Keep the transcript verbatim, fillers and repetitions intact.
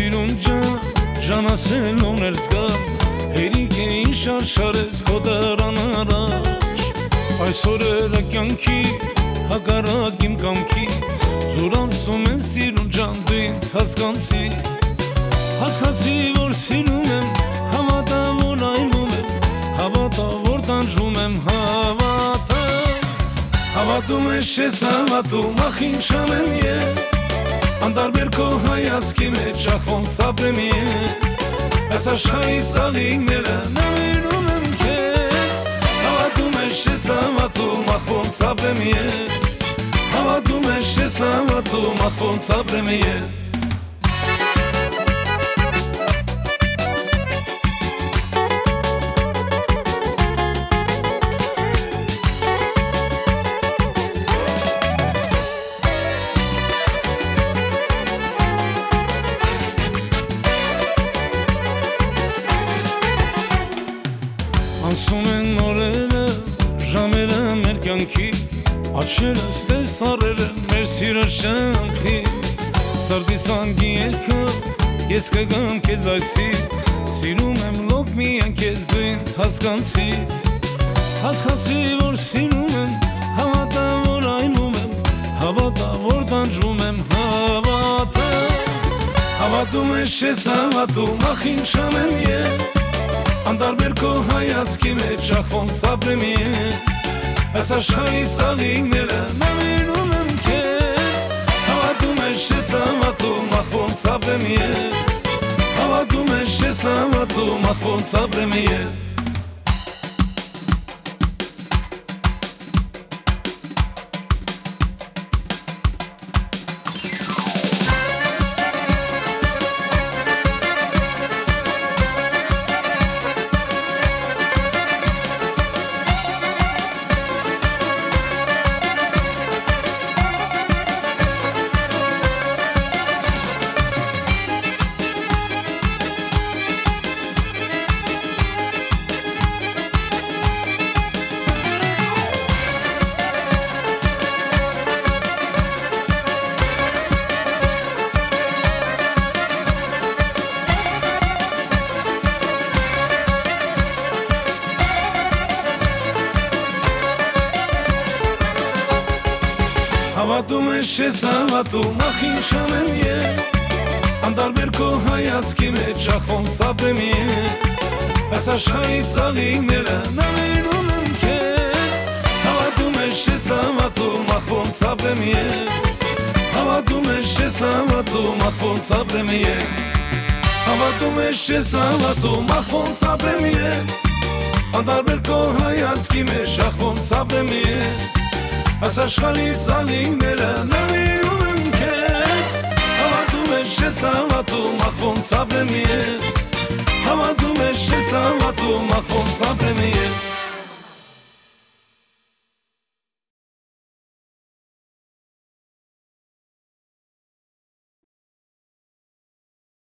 սիրուն ջան, ժանասել ուներ զգամ, հերիք էին շարշարեց քո դռան առաջ, այսօր էրա կյանքի, հակառակ իմ կամքի, զուրանցնում են սիրուն ջան, դու ինձ հասկանցի, հասկացի, որ սիրում եմ, հավատա, որ այլում եմ, հավատա, որ տանջում եմ, հավատա, հավատում ես, չես հավատում, ախ ինչ անեմ ես, անդարբեր քո հայացքի մեջ, ախ ոնց ապրեմ ես, այս աշխարհի ծաղիկները նվիրում եմ քեզ, հավատում ես, չես հավատում, ախ ոնց ապրեմ ես, հավատում ես, չես հավատում, ախ ոնց ապրեմ ես. Անցում են օրերը, ժամերը մեր կյանքի, աչքերս տեսարել են մեր սիրո շանքի, սրտիս անգի երգը, ես կգամ քեզ այցի, սիրում եմ լոկ միայն քեզ դու ինձ հասկանցի, հասկացի, որ սիրում եմ, հավատա, որ այլում եմ, հավատա, որ տանջում եմ, հավատա, հավատում ես, չես հավատում, ախ ինչ անեմ ես, անդարբեր քո հայացքի մեջ, ախ ոնց ապրեմ ես, այս աշխարհի ծաղիկները նվիրում եմ քեզ, հավատում ես, չես հավատում, ախ ոնց ապրեմ ես, հավատում ես, չես հավատում, ախ ոնց ապրեմ ես. Հավատում ես, չես հավատում, ախ ինչ անեմ ես, անդարբեր քո հայացքի մեջ, ախ ոնց ապրեմ ես, այս աշխարհի ծաղիկները նվիրում եմ քեզ, հավատում ես, չես հավատում, ախ ոնց ապրեմ ես, հավատում ես, չես հավատում, ախ ոնց ապրեմ ես, հավատում ես, չես հավատում, ախ ոնց ապրեմ ես, անդարբեր քո հայացքի մեջ, ախ ոնց ապրեմ ես, այս աշխարհի ծաղիկները նվիրում եմ քեզ, հավատում ես, չես հավատում, ախ ոնց ապրեմ ես, հավատում ես, չես հավատում, ախ ոնց ապրեմ ես.